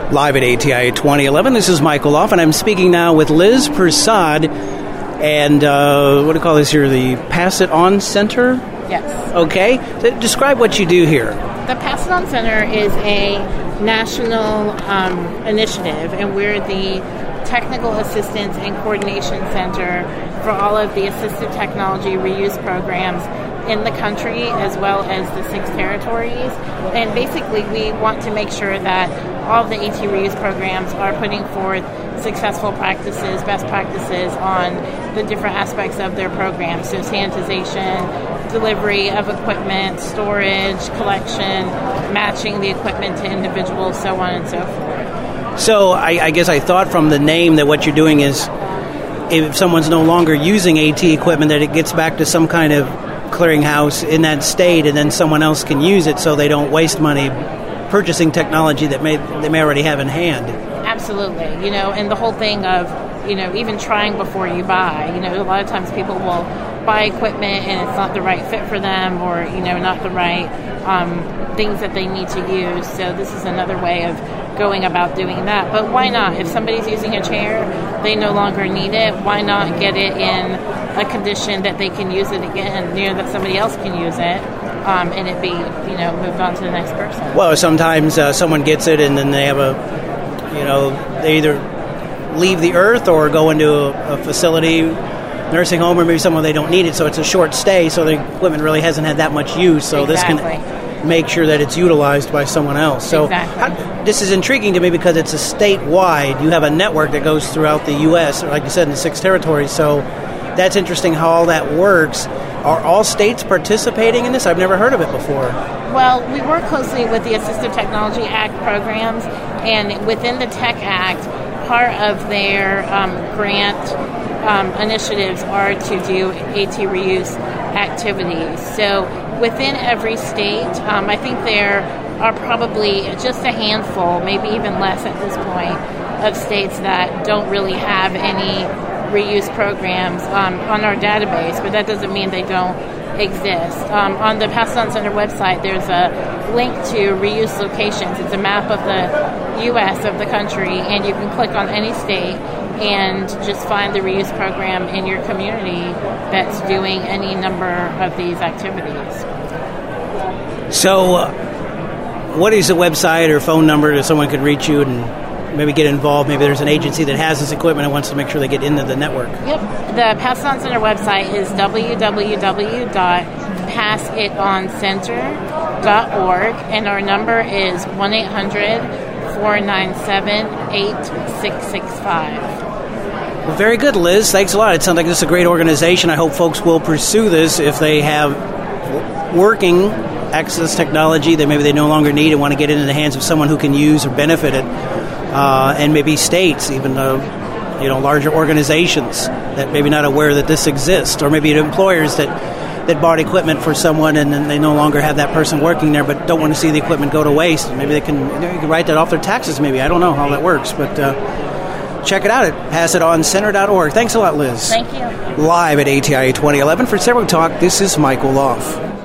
Live at ATI 2011, this is Michael Off, and I'm speaking now with Liz Persad, and what do you call this here, the Pass It On Center? Yes. Okay. So describe what you do here. The Pass It On Center is a national initiative, and we're the technical assistance and coordination center for all of the assistive technology reuse programs in the country as well as the 6 territories. And basically we want to make sure that all of the AT reuse programs are putting forth successful practices, best practices on the different aspects of their program. So sanitization, delivery of equipment, storage, collection, matching the equipment to individuals, so on and so forth. So I guess I thought from the name that what you're doing is if someone's no longer using AT equipment, that it gets back to some kind of clearinghouse in that state, and then someone else can use it so they don't waste money purchasing technology that they may already have in hand. Absolutely. And the whole thing of, even trying before you buy. A lot of times people will buy equipment and it's not the right fit for them, or, not the right things that they need to use. So this is another way of going about doing that. But why not? If somebody's using a chair, they no longer need it. Why not get it in a condition that they can use it again, that somebody else can use it, and it be, moved on to the next person? Well, sometimes someone gets it and then they have they either leave the earth or go into a facility, nursing home, or maybe somewhere they don't need it, so it's a short stay, so the equipment really hasn't had that much use, so Exactly. This can make sure that it's utilized by someone else. So Exactly. This is intriguing to me because it's a statewide. You have a network that goes throughout the U.S., or like you said, in the 6 territories, so that's interesting how all that works. Are all states participating in this? I've never heard of it before. Well, we work closely with the Assistive Technology Act programs, and within the Tech Act, part of their grant initiatives are to do AT reuse activities. So within every state, I think there are probably just a handful, maybe even less at this point, of states that don't really have any reuse programs on our database, but that doesn't mean they don't exist. On the Pass It On Center website, there's a link to reuse locations. It's a map of the U.S., of the country, and you can click on any state and just find the reuse program in your community that's doing any number of these activities. So what is the website or phone number that someone could reach you and maybe get involved? Maybe there's an agency that has this equipment and wants to make sure they get into the network. Yep. The Pass It On Center website is www.passitoncenter.org, and our number is 1-800-497-8665. Well, very good, Liz. Thanks a lot. It sounds like this is a great organization. I hope folks will pursue this if they have working access technology that maybe they no longer need and want to get into the hands of someone who can use or benefit it, and maybe states, even larger organizations that maybe not aware that this exists, or maybe employers that bought equipment for someone and then they no longer have that person working there but don't want to see the equipment go to waste. Maybe they can write that off their taxes. Maybe I don't know how that works, but check it out at passitoncenter.org. Thanks a lot, Liz. Thank you. Live at ATI 2011 for Cerro Talk, this is Michael Off.